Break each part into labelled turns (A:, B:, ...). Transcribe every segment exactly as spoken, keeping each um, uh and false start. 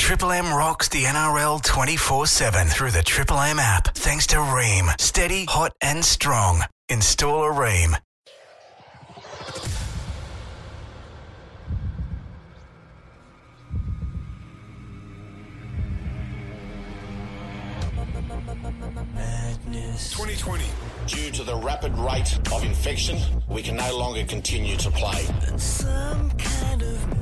A: Triple M rocks the N R L twenty-four seven through the Triple M app. Thanks to Rheem. Steady, hot and strong. Install a Rheem.
B: twenty twenty. Due to the rapid rate of infection, we can no longer continue to play.
C: Some kind of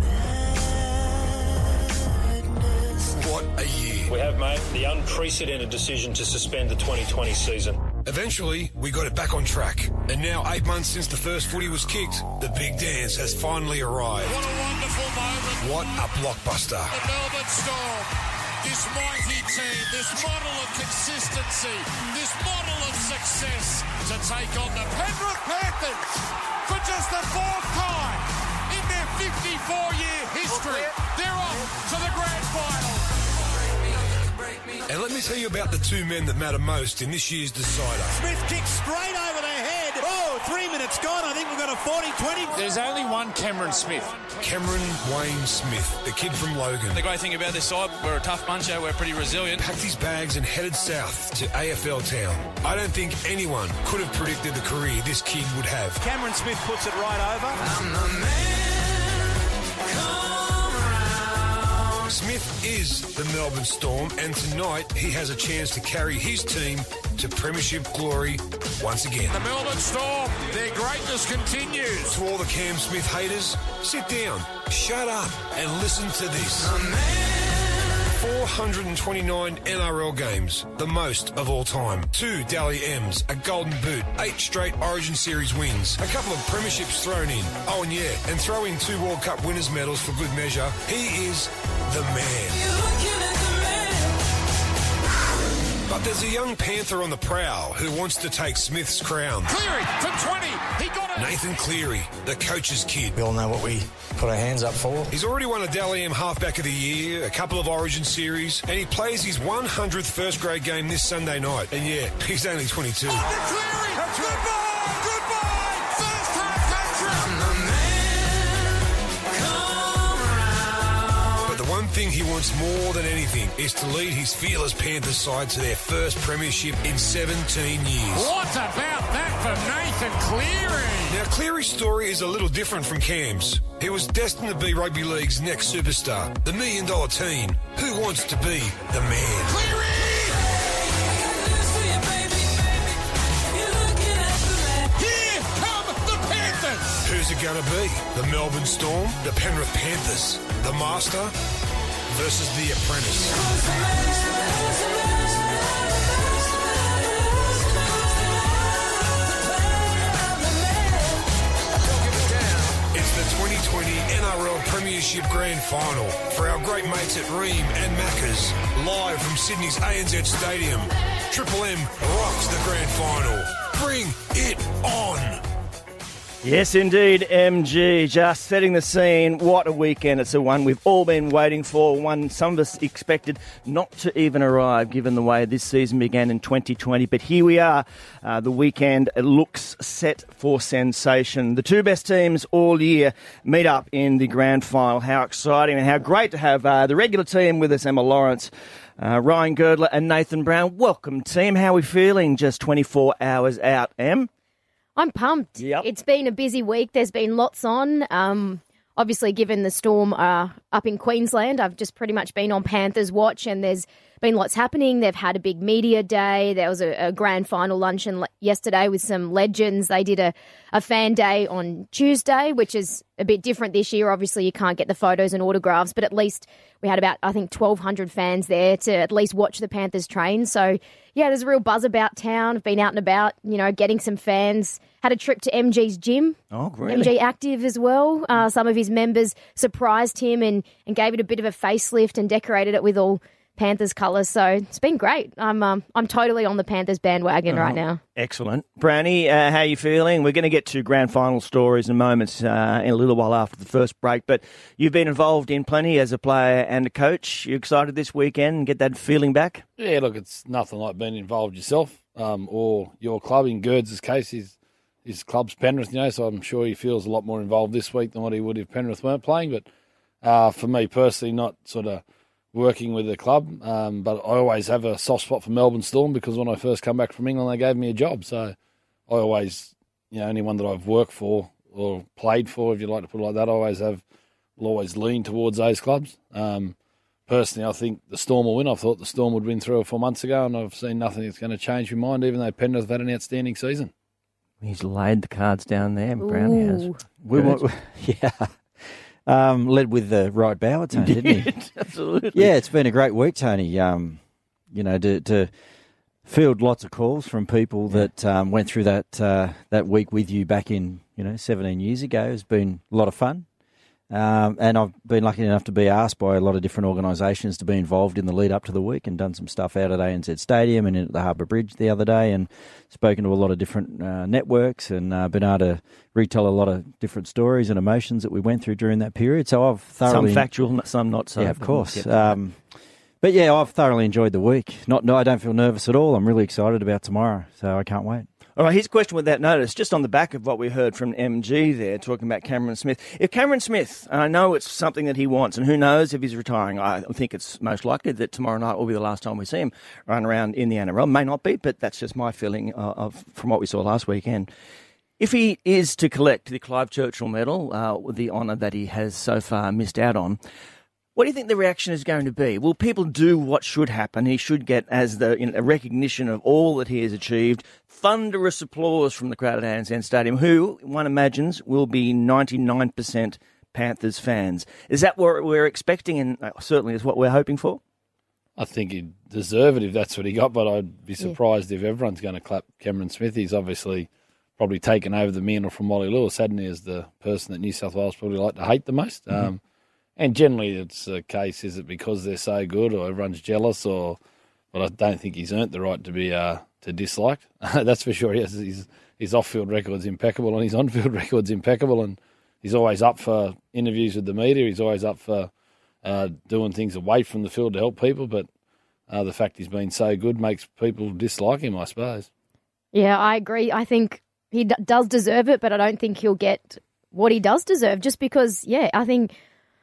C: madness.
B: What a year.
D: We have made the unprecedented decision to suspend the twenty twenty season.
B: Eventually, we got it back on track. And now, eight months since the first footy was kicked, the big dance has finally arrived.
E: What a wonderful moment.
B: What a blockbuster.
E: The Melbourne Storm, this mighty team, this model of consistency, this model of success to take on the Penrith Panthers for just the fourth time in their fifty-four-year history. They're off to the grand final.
B: And let me tell you about the two men that matter most in this year's decider.
F: Smith kicks straight over their head. Oh, three minutes gone. I think we've got a forty twenty.
E: There's only one Cameron Smith.
B: Cameron Wayne Smith, the kid from Logan.
G: The great thing about this side, we're a tough bunch, we're pretty resilient.
B: Packed his bags and headed south to A F L town. I don't think anyone could have predicted the career this kid would have.
F: Cameron Smith puts it right over.
C: I'm the man, come around.
B: Smith is the Melbourne Storm, and tonight he has a chance to carry his team to premiership glory once again.
E: The Melbourne Storm, their greatness continues.
B: To all the Cam Smith haters, sit down, shut up, and listen to this. four hundred twenty-nine N R L games, the most of all time. Two Dally M's, a Golden Boot, eight straight Origin Series wins, a couple of premierships thrown in. Oh, and yeah, and throw in two World Cup winners' medals for good measure. He is the man.
C: You're looking at the man.
B: But there's a young Panther on the prowl who wants to take Smith's crown.
E: Cleary for twenty. He got it.
B: Nathan Cleary, the coach's kid.
H: We all know what we put our hands up for.
B: He's already won a Dally M Halfback of the Year, a couple of Origin Series, and he plays his one hundredth first-grade game this Sunday night. And yeah, he's only twenty-two.
E: The Cleary. Goodbye. Goodbye. First half country.
C: I'm the man, come around.
B: But the one thing he wants more than anything is to lead his fearless Panthers side to their first premiership in seventeen years.
E: What about that for Nathan Cleary?
B: Now, Cleary's story is a little different from Cam's. He was destined to be rugby league's next superstar, the million-dollar teen. Who wants to be the man?
E: Cleary! Here come the Panthers!
B: Who's it going to be? The Melbourne Storm? The Penrith Panthers? The Master? Versus the Apprentice? It's the twenty twenty N R L Premiership Grand Final for our great mates at Rheem and Macca's, live from Sydney's A N Z Stadium. Triple M rocks the Grand Final. Bring it on!
I: Yes, indeed, M G. Just setting the scene. What a weekend. It's the one we've all been waiting for, one some of us expected not to even arrive, given the way this season began in twenty twenty. But here we are. Uh, the weekend looks set for sensation. The two best teams all year meet up in the grand final. How exciting and how great to have uh, the regular team with us, Emma Lawrence, uh, Ryan Girdler and Nathan Brown. Welcome, team. How are we feeling just twenty-four hours out, Em?
J: I'm pumped.
I: Yep.
J: It's been a busy week. There's been lots on. Um, obviously, given the Storm are up in Queensland, I've just pretty much been on Panthers watch, and there's been lots happening. They've had a big media day. There was a, a grand final luncheon le- yesterday with some legends. They did a, a fan day on Tuesday, which is a bit different this year. Obviously, you can't get the photos and autographs, but at least we had about, I think, twelve hundred fans there to at least watch the Panthers train. So, yeah, there's a real buzz about town. I've been out and about, you know, getting some fans. Had a trip to M G's gym.
I: Oh, really?
J: M G Active as well. Uh, some of his members surprised him and, and gave it a bit of a facelift and decorated it with all Panthers colours. So it's been great. I'm um, I'm totally on the Panthers bandwagon
I: oh,
J: right now.
I: Excellent. Brownie, uh, how are you feeling? We're going to get to grand final stories in moments uh, in a little while after the first break, but you've been involved in plenty as a player and a coach. You excited this weekend and get that feeling back?
K: Yeah, look, it's nothing like being involved yourself um, or your club. In Gerds' case, his, his club's Penrith, you know, so I'm sure he feels a lot more involved this week than what he would if Penrith weren't playing. But uh, for me personally, not sort of working with the club. Um, but I always have a soft spot for Melbourne Storm because when I first come back from England, they gave me a job. So I always, you know, anyone that I've worked for or played for, if you like to put it like that, I always have, will always lean towards those clubs. Um, personally, I think the Storm will win. I thought the Storm would win three or four months ago, and I've seen nothing that's going to change my mind, even though Penrith have had an outstanding season.
I: He's laid the cards down there, Brownie has.
L: We want, yeah. Um, led with the right bower, Tony, didn't he?
I: Absolutely.
L: Yeah, it's been a great week, Tony. Um, you know, to, to field lots of calls from people yeah. that um, went through that uh, that week with you back in, you know, seventeen years ago has been a lot of fun. Um, and I've been lucky enough to be asked by a lot of different organisations to be involved in the lead up to the week and done some stuff out at A N Z Stadium and at the Harbour Bridge the other day and spoken to a lot of different uh, networks and uh, been able to retell a lot of different stories and emotions that we went through during that period. So I've thoroughly...
I: Some factual, some not so.
L: Yeah, of course. Um, but yeah, I've thoroughly enjoyed the week. Not, no, I don't feel nervous at all. I'm really excited about tomorrow, so I can't wait.
I: All right, here's a question with that notice, just on the back of what we heard from M G there, talking about Cameron Smith. If Cameron Smith, and I know it's something that he wants, and who knows if he's retiring, I think it's most likely that tomorrow night will be the last time we see him run around in the N R L. May not be, but that's just my feeling of, of from what we saw last weekend. If he is to collect the Clive Churchill Medal, uh, the honour that he has so far missed out on, what do you think the reaction is going to be? Will people do what should happen? He should get as the you know, a recognition of all that he has achieved. Thunderous applause from the crowd at A N Z Stadium, who, one imagines, will be ninety-nine percent Panthers fans. Is that what we're expecting and certainly is what we're hoping for?
K: I think he'd deserve it if that's what he got, but I'd be surprised yeah. if everyone's going to clap Cameron Smith. He's obviously probably taken over the mantle from Wally Lewis, hadn't he, as the person that New South Wales probably like to hate the most. Mm-hmm. Um, And generally it's a case, is it because they're so good or everyone's jealous or, but I don't think he's earned the right to be uh, to dislike. That's for sure. He has, his, his off-field record's impeccable and his on-field record's impeccable and he's always up for interviews with the media. He's always up for uh, doing things away from the field to help people, but uh, the fact he's been so good makes people dislike him, I suppose.
J: Yeah, I agree. I think he d- does deserve it, but I don't think he'll get what he does deserve just because, yeah, I think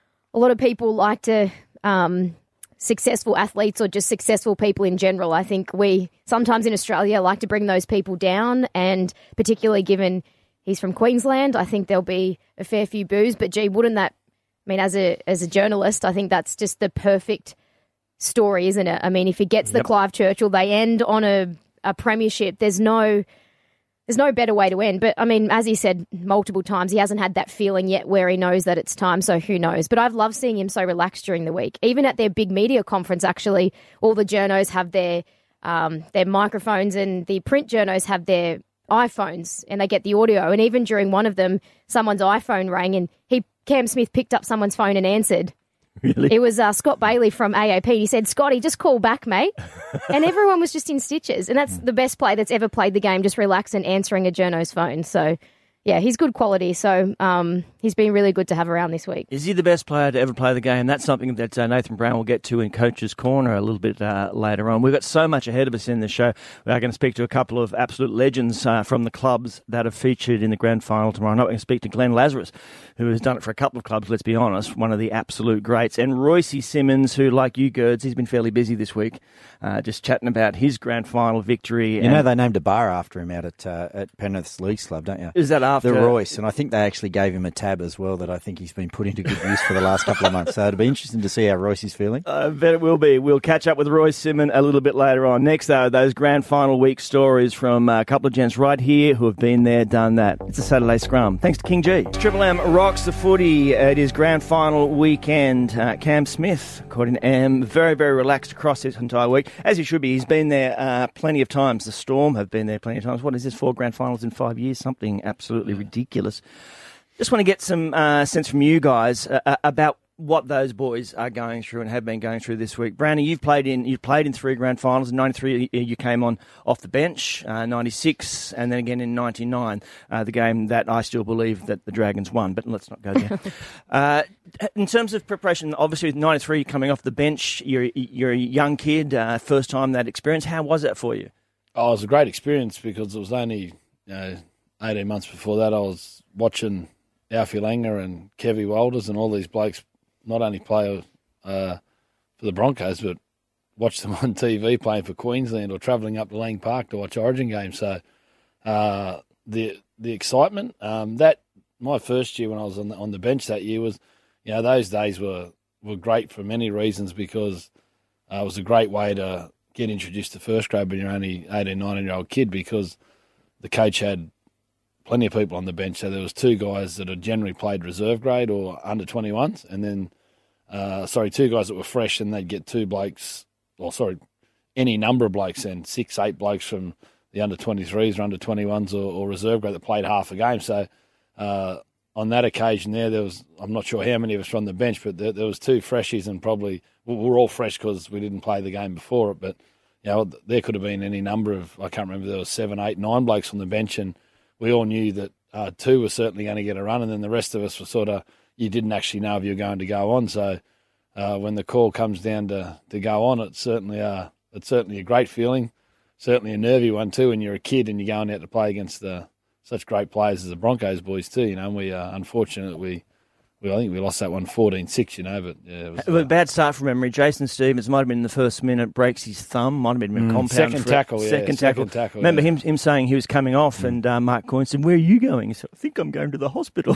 J: a lot of people like to, um, successful athletes or just successful people in general. I think we sometimes in Australia like to bring those people down, and particularly given he's from Queensland, I think there'll be a fair few boos. But gee, wouldn't that, I mean, as a as a journalist, I think that's just the perfect story, isn't it? I mean, if he gets the
I: Yep.
J: Clive Churchill, they end on a, a premiership. There's no... There's no better way to end. But, I mean, as he said multiple times, he hasn't had that feeling yet where he knows that it's time, so who knows. But I've loved seeing him so relaxed during the week. Even at their big media conference, actually, all the journos have their um, their microphones and the print journos have their iPhones and they get the audio. And even during one of them, someone's iPhone rang and he Cam Smith picked up someone's phone and answered.
I: Really?
J: It was uh, Scott Bailey from A A P. He said, Scotty, just call back, mate. And everyone was just in stitches. And that's the best player that's ever played the game, just relax and answering a journo's phone. So, yeah, he's good quality. So um, he's been really good to have around this week.
I: Is he the best player to ever play the game? That's something that uh, Nathan Brown will get to in Coach's Corner a little bit uh, later on. We've got so much ahead of us in the show. We are going to speak to a couple of absolute legends uh, from the clubs that are featured in the grand final tomorrow night. We're going to speak to Glenn Lazarus, who has done it for a couple of clubs, let's be honest, one of the absolute greats. And Royce Simmons, who, like you, Gerds, he's been fairly busy this week, uh, just chatting about his grand final victory.
L: You
I: and
L: know they named a bar after him out at uh, at Penrith's Leagues Club, don't you?
I: Is that after?
L: The Royce, and I think they actually gave him a tab as well that I think he's been put into good use for the last couple of months. So it'll be interesting to see how Royce is feeling.
I: I bet it will be. We'll catch up with Royce Simmons a little bit later on. Next, though, those grand final week stories from a couple of gents right here who have been there, done that. It's a Saturday Scrum. Thanks to King G. Triple M rocks the footy. It is grand final weekend. Uh, Cam Smith, according to M, very, very relaxed across this entire week, as he should be. He's been there uh, plenty of times. The Storm have been there plenty of times. What is this, four grand finals in five years? Something absolutely ridiculous. Just want to get some uh, sense from you guys uh, about what those boys are going through and have been going through this week. Brownie, you've played in you've played in three grand finals. In ninety-three, you came on off the bench. Uh, ninety-six, and then again in ninety-nine, uh, the game that I still believe that the Dragons won. But let's not go there. uh, in terms of preparation, obviously with ninety-three coming off the bench, you're you're a young kid, uh, first time that experience. How was that for you?
K: Oh, it was a great experience because it was only you know, eighteen months before that I was watching Alfie Langer and Kevy Walters and all these blokes not only play uh, for the Broncos, but watch them on T V playing for Queensland or travelling up to Lang Park to watch Origin games. So uh, the the excitement, um, that my first year when I was on the, on the bench that year was, you know, those days were, were great for many reasons because uh, it was a great way to get introduced to first grade when you're only eighteen, nineteen-year-old kid because the coach had plenty of people on the bench. So there was two guys that had generally played reserve grade or under twenty-ones, and then, uh, sorry, two guys that were fresh, and they'd get two blokes, or sorry, any number of blokes, and six, eight blokes from the under twenty-threes or under twenty-ones or, or reserve grade that played half a game. So uh, on that occasion there, there was, I'm not sure how many of us were on the bench, but there, there was two freshies, and probably, we were all fresh because we didn't play the game before it, but you know, there could have been any number of, I can't remember, there was seven, eight, nine blokes on the bench, and we all knew that uh, two were certainly going to get a run, and then the rest of us were sort of, you didn't actually know if you were going to go on. So uh, when the call comes down to, to go on, it's certainly, uh, it's certainly a great feeling, certainly a nervy one too, when you're a kid and you're going out to play against the, such great players as the Broncos boys too, you know, and we uh, unfortunately, we, we, I think we lost that one fourteen six, you know, but yeah. It was,
I: a
K: uh,
I: bad start from memory. Jason Stevens might have been in the first minute, breaks his thumb, might have been a
K: Mm,
I: compound.
K: second
I: for-
K: tackle, yeah,
I: second tackle.
K: second tackle,
I: Remember
K: yeah.
I: him him saying he was coming off, and uh, Mark Coyne said, "Where are you going?" He said, "I think I'm going to the hospital."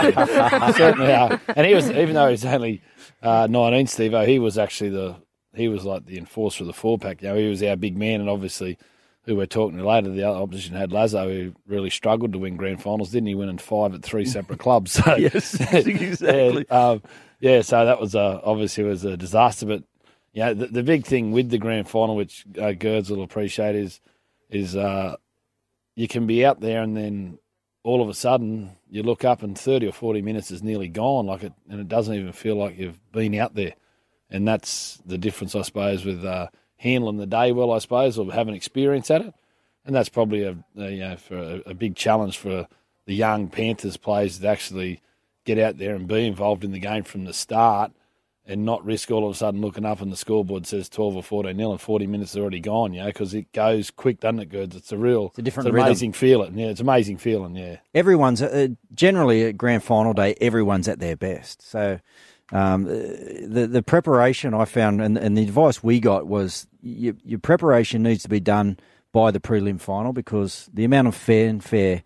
K: certainly are. And he was, even though he was only uh, nineteen, Steve-O, he was actually the, he was like the enforcer of the four pack. You know, he was our big man, and obviously, who we're talking to later, the other opposition had Lazo, who really struggled to win grand finals, didn't he? Winning five at three separate clubs. So,
I: Yes, exactly.
K: Yeah, um, yeah, so that was a, obviously was a disaster. But you know, the, the big thing with the grand final, which uh, Gerds will appreciate, is is uh, you can be out there and then all of a sudden you look up and thirty or forty minutes is nearly gone, like it, and it doesn't even feel like you've been out there. And that's the difference, I suppose, with uh, handling the day well, I suppose, or having experience at it. And that's probably a, a you know for a, a big challenge for the young Panthers players to actually get out there and be involved in the game from the start and not risk all of a sudden looking up and the scoreboard says twelve or fourteen nil and forty minutes is already gone, you know, because it goes quick, doesn't it, Goods? It's a real,
L: It's a different
K: it's an
L: rhythm.
K: amazing feeling. Yeah, it's amazing feeling, yeah.
L: Everyone's uh, generally at grand final day. Everyone's at their best. So um, the the preparation I found, and, and the advice we got was your, your preparation needs to be done by the prelim final because the amount of fanfare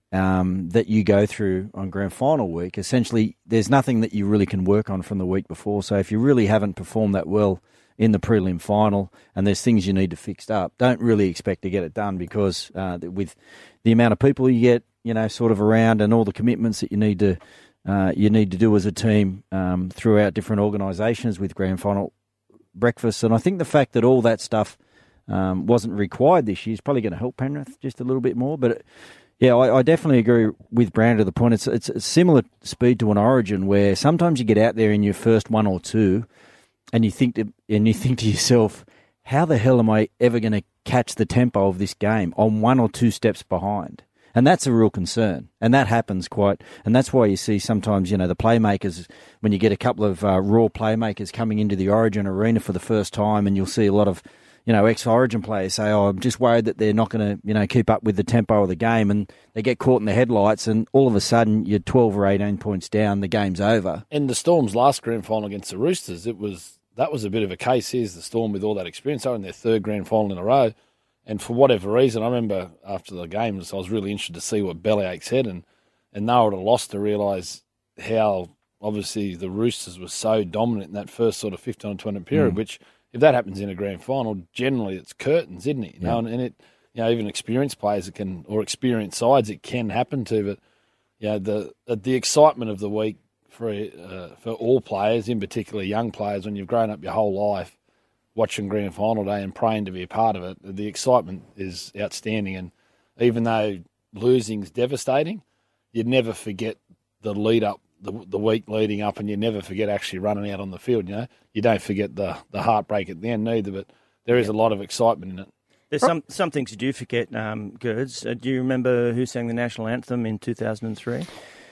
L: um, that you go through on grand final week, essentially, there's nothing that you really can work on from the week before. So if you really haven't performed that well in the prelim final and there's things you need to fix up, don't really expect to get it done because uh, with the amount of people you get, you know, sort of around and all the commitments that you need to uh, you need to do as a team um, throughout different organisations with grand final breakfasts. And I think the fact that all that stuff um, wasn't required this year is probably going to help Penrith just a little bit more. But it, yeah, I, I definitely agree with Brand to the point. It's it's a similar speed to an Origin where sometimes you get out there in your first one or two, and you think to, and you think to yourself, how the hell am I ever going to catch the tempo of this game? I'm one or two steps behind. And that's a real concern. And that happens quite, and that's why you see sometimes, you know, the playmakers, when you get a couple of uh, raw playmakers coming into the Origin arena for the first time, and you'll see a lot of, you know, ex-Origin players say, oh, I'm just worried that they're not going to, you know, keep up with the tempo of the game, and they get caught in the headlights, and all of a sudden you're twelve or eighteen points down, the game's over.
K: And the Storm's last grand final against the Roosters, it was that was a bit of a case. Here's the Storm with all that experience. They were in their third grand final in a row. And for whatever reason, I remember after the game, I was really interested to see what Bellyache said, and, and they were at a loss to realise how obviously the Roosters were so dominant in that first sort of fifteen or twenty period,
L: Mm.
K: which if that happens in a grand final, generally it's curtains, isn't it? You
L: Yeah.
K: know, and, and it, you know, even experienced players it can, or experienced sides, it can happen to. But you know, the the excitement of the week for uh, for all players, in particular young players, when you've grown up your whole life watching grand final day and praying to be a part of it, the excitement is outstanding. And even though losing's devastating, you'd never forget the lead up, the the week leading up, and you never forget actually running out on the field. You know, you don't forget the the heartbreak at the end neither, but there is a lot of excitement in it.
I: There's some, some things you do forget, um, Gerds. Uh, do you remember who sang the national anthem in two thousand three?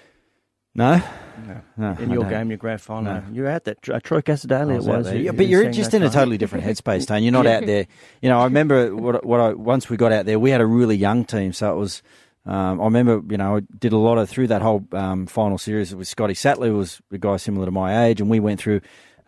L: No?
I: No.
L: No,
I: in
L: I
I: your
L: don't.
I: game, your grand final.
L: No.
I: You were at that. Uh, Troy Casadale,
L: I
I: it
L: was out
I: was.
L: there.
I: who-
L: Yeah,
I: who
L: but you're
I: sang
L: just
I: that
L: in a
I: song.
L: totally different headspace, Tone. You're not out there. You know, I remember what, what I once we got out there, we had a really young team, so it was. Um, I remember, you know, I did a lot of through that whole um, final series with Scotty Sattler, who was a guy similar to my age, and we went through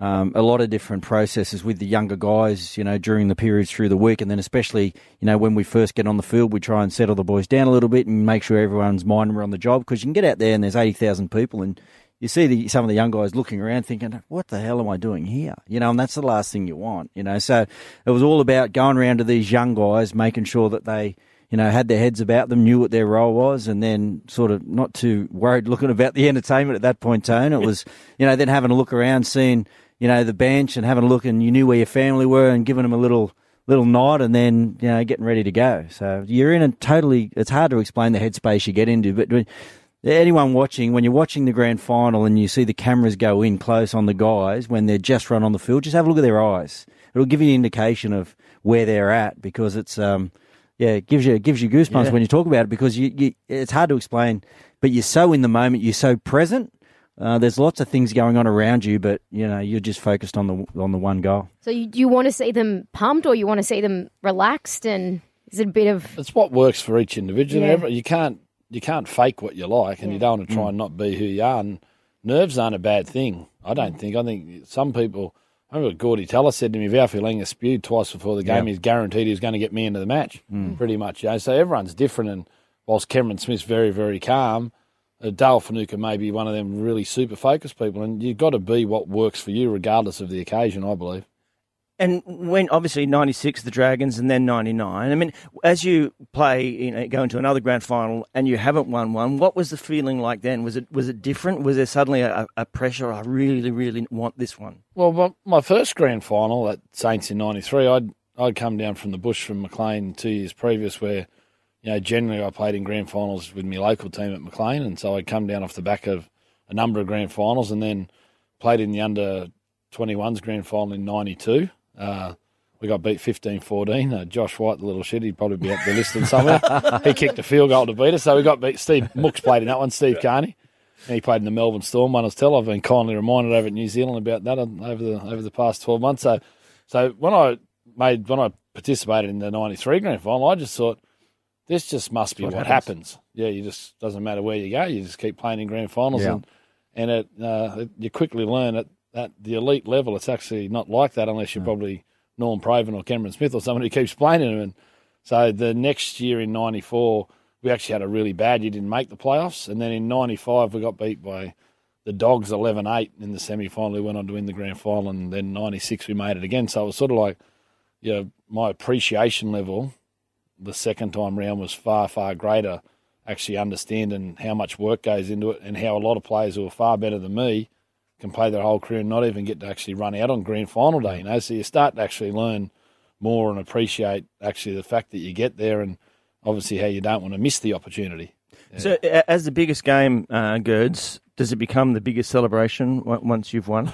L: um, a lot of different processes with the younger guys, you know, during the periods through the week. And then especially, you know, when we first get on the field, we try and settle the boys down a little bit and make sure everyone's mind are on the job, because you can get out there and there's eighty thousand people and you see the, some of the young guys looking around thinking, what the hell am I doing here? You know, and that's the last thing you want, you know. So it was all about going around to these young guys, making sure that they, you know, had their heads about them, knew what their role was, and then sort of not too worried looking about the entertainment at that point, Tone. It was, you know, then having a look around, seeing, you know, the bench and having a look and you knew where your family were and giving them a little little nod and then, you know, getting ready to go. So you're in a totally, it's hard to explain the headspace you get into, but anyone watching, when you're watching the grand final and you see the cameras go in close on the guys when they're just run on the field, just have a look at their eyes. It'll give you an indication of where they're at, because it's, um, yeah, it gives you it gives you goosebumps
I: Yeah.
L: when you talk about it, because you, you it's hard to explain, but you're so in the moment, you're so present. Uh, there's lots of things going on around you, but you know you're just focused on the on the one goal.
J: So you, do you want to see them pumped, or you want to see them relaxed? And is it a bit of?
K: It's what works for each individual.
J: Yeah.
K: Every- You can't you can't fake what you like, and you don't want to try and not be who you are. And nerves aren't a bad thing, I don't think. I think some people. I remember Gordy Teller said to me, if Alfie Langer spewed twice before the game,
L: Yeah.
K: he's guaranteed he was going to get me into the match,
L: Mm.
K: pretty much. You know? So everyone's different, and whilst Cameron Smith's very, very calm, uh, Dale Finucane may be one of them really super focused people, and you've got to be what works for you regardless of the occasion, I believe.
I: And when obviously ninety-six the Dragons and then ninety-nine, I mean, as you play, you know, go into another grand final and you haven't won one, what was the feeling like then? Was it was it different? Was there suddenly a, a pressure? I really, really want this one.
K: Well, my, my first grand final at Saints in ninety-three, I'd I'd come down from the bush from Maclean two years previous, where you know generally I played in grand finals with my local team at Maclean, and so I'd come down off the back of a number of grand finals, and then played in the under twenty-ones grand final in ninety-two. Uh, we got beat fifteen fourteen. Uh, Josh White, the little shit, he'd probably be up there listed somewhere. He kicked a field goal to beat us, so we got beat. Steve Mooks played in that one, Steve Carney. And he played in the Melbourne Storm one as tell. I've been kindly reminded over at New Zealand about that over the over the past twelve months. So, so when I made when I participated in the ninety-three grand final, I just thought this just must be
I: what
K: what,
I: happens.
K: happens. Yeah, you just doesn't matter where you go, you just keep playing in grand finals,
L: Yeah.
K: and and it, uh, it you quickly learn at at the elite level, it's actually not like that unless you're probably Norm Praven or Cameron Smith or someone who keeps playing in them. And so the next year in ninety-four, we actually had a really bad year, didn't make the playoffs. And then in ninety-five, we got beat by the Dogs eleven eight in the semi-final. We went on to win the grand final. And then ninety-six, we made it again. So it was sort of like, you know, my appreciation level the second time round was far, far greater, actually understanding how much work goes into it and how a lot of players who are far better than me can play their whole career and not even get to actually run out on grand final day, you know. So you start to actually learn more and appreciate actually the fact that you get there, and obviously how you don't want to miss the opportunity. Yeah.
I: So, a- as the biggest game, uh, Gerds, does it become the biggest celebration o- once you've won?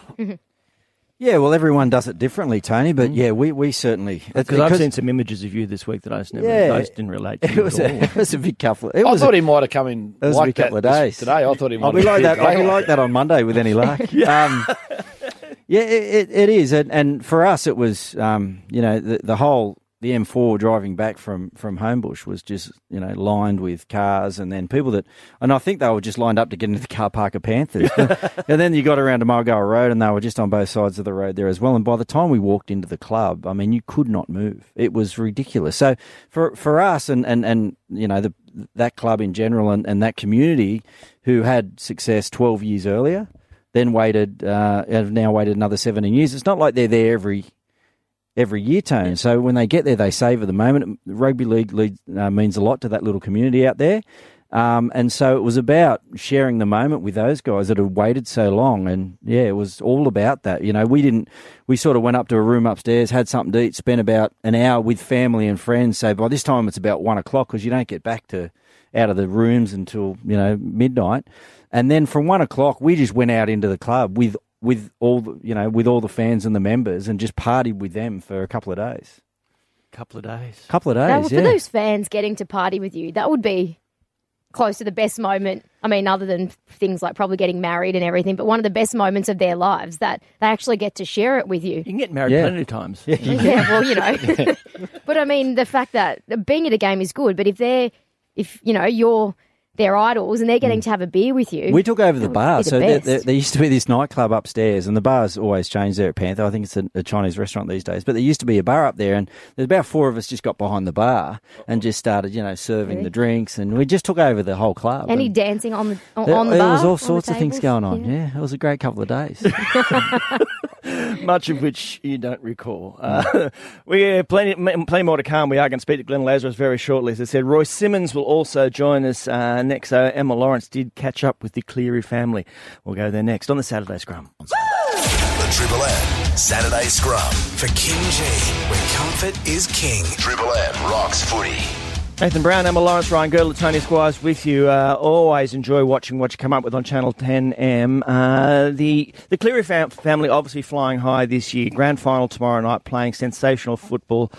L: Yeah, well, everyone does it differently, Tony, but yeah, we, we certainly...
I: Because I've seen some images of you this week that I just never,
L: Yeah.
I: I just didn't relate to.
L: It was,
I: at
L: a,
I: all.
L: it was a big couple. Of, it
K: I
L: was
K: thought
L: a,
K: he might have come in
L: It was
K: like
L: a big couple
K: that
L: of
K: this-
L: days.
K: today. I thought he might
L: I'll be
K: have
L: like
K: been
L: that. I'll be
K: great.
L: like that on Monday with any luck. um, yeah, it, it, it is, and, and for us, it was um, you know the, the whole the M four driving back from from Homebush was just you know lined with cars, and then people that, and I think they were just lined up to get into the car park of Panthers, and then you got around to Mulgoa Road, and they were just on both sides of the road there as well. And by the time we walked into the club, I mean you could not move. It was ridiculous. So for for us, and and and you know the that club in general, and, and that community who had success twelve years earlier, then waited, uh, have now waited another seventeen years. It's not like they're there every every year, Tone. So when they get there, they savour the moment. Rugby league, league uh, means a lot to that little community out there. Um, and so it was about sharing the moment with those guys that had waited so long. And, yeah, it was all about that. You know, we didn't, we sort of went up to a room upstairs, had something to eat, spent about an hour with family and friends. So by this time it's about one o'clock because you don't get back to out of the rooms until, you know, midnight. And then from one o'clock, we just went out into the club with with all the, you know, with all the fans and the members and just partied with them for a couple of days.
I: Couple of days.
L: Couple of
J: Now,
L: days,
J: for
L: yeah.
J: those fans getting to party with you, that would be close to the best moment. I mean, other than things like probably getting married and everything, but one of the best moments of their lives that they actually get to share it with you. You
I: can get married
L: Yeah.
I: plenty of times.
L: Yeah,
J: Yeah, well, you know. But I mean, the fact that being at a game is good, but if they're, if, you know, you're, their idols, and they're getting to have a beer with you.
L: We took over the
J: That would
L: bar.
J: be the
L: So there,
J: best.
L: there, there used to be this nightclub upstairs, and the bar's always changed there at Panther. I think it's a, a Chinese restaurant these days. But there used to be a bar up there, and there's about four of us just got behind the bar and just started, you know, serving
J: Really?
L: the drinks, and we just took over the whole club.
J: Any
L: and
J: dancing on the on,
L: there,
J: on the
L: there
J: bar?
L: was all
J: on the
L: sorts of things
J: tables?
L: going on. Yeah. It was a great couple of days.
I: Much of which you don't recall. Uh, we have plenty, m- plenty more to come. We are going to speak to Glenn Lazarus very shortly. As I said, Roy Simmons will also join us uh, next. So Emma Lawrence did catch up with the Cleary family. We'll go there next on the Saturday Scrum.
A: The Triple M Saturday Scrum for King G, where comfort is king. Triple M rocks footy.
I: Nathan Brown, Emma Lawrence, Ryan Girdle, Tony Squires with you. Uh, always enjoy watching what you come up with on Channel ten M. Uh, the the Cleary fam- family obviously flying high this year. Grand final tomorrow night, playing sensational football.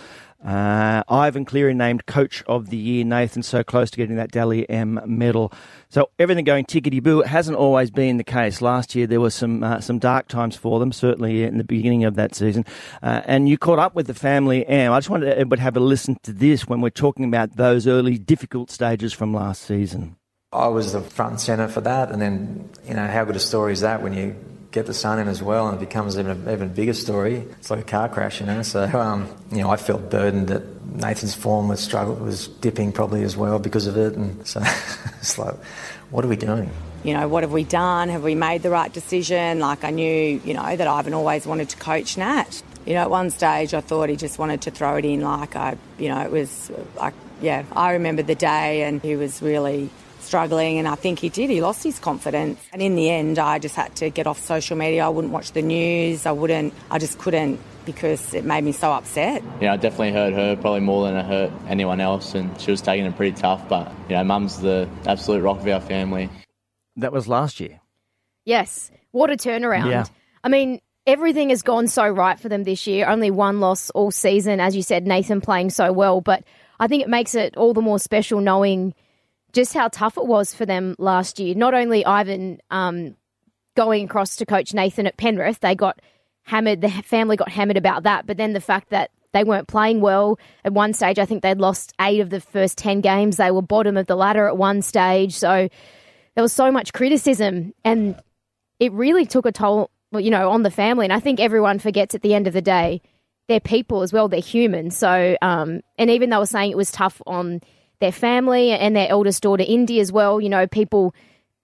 I: Uh, Ivan Cleary named Coach of the Year. Nathan so close to getting that Dally M medal. So everything going tickety-boo. It hasn't always been the case. Last year there were some uh, some dark times for them, certainly in the beginning of that season. Uh, and you caught up with the family, Em. I just wanted everybody to have a listen to this when we're talking about those early difficult stages from last season.
M: I was the front and centre for that, and then, you know, how good a story is that when you get the son in as well, and it becomes even a even bigger story. It's like a car crash, you know. So, um, you know, I felt burdened that Nathan's form was struggle was dipping probably as well because of it, and so it's like, what are we doing?
N: You know, what have we done? Have we made the right decision? Like, I knew, you know, that Ivan always wanted to coach Nat. You know, at one stage I thought he just wanted to throw it in. Like, I, you know, it was like, yeah, I remember the day, and he was really struggling, and I think he did. He lost his confidence. And in the end, I just had to get off social media. I wouldn't watch the news. I wouldn't, I just couldn't, because it made me so upset.
O: You know, it definitely hurt her, probably more than it hurt anyone else, and she was taking it pretty tough. But, you know, Mum's the absolute rock of our family.
I: That was last year.
J: Yes. What a turnaround.
I: Yeah.
J: I mean, everything has gone so right for them this year. Only one loss all season. As you said, Nathan playing so well. But I think it makes it all the more special knowing just how tough it was for them last year. Not only Ivan um, going across to coach Nathan at Penrith, they got hammered, the family got hammered about that, but then the fact that they weren't playing well. At one stage, I think they'd lost eight of the first ten games. They were bottom of the ladder at one stage. So there was so much criticism, and it really took a toll, you know, on the family. And I think everyone forgets at the end of the day, they're people as well. They're human. So, um, and even they were saying it was tough on their family and their eldest daughter, Indy, as well. You know, people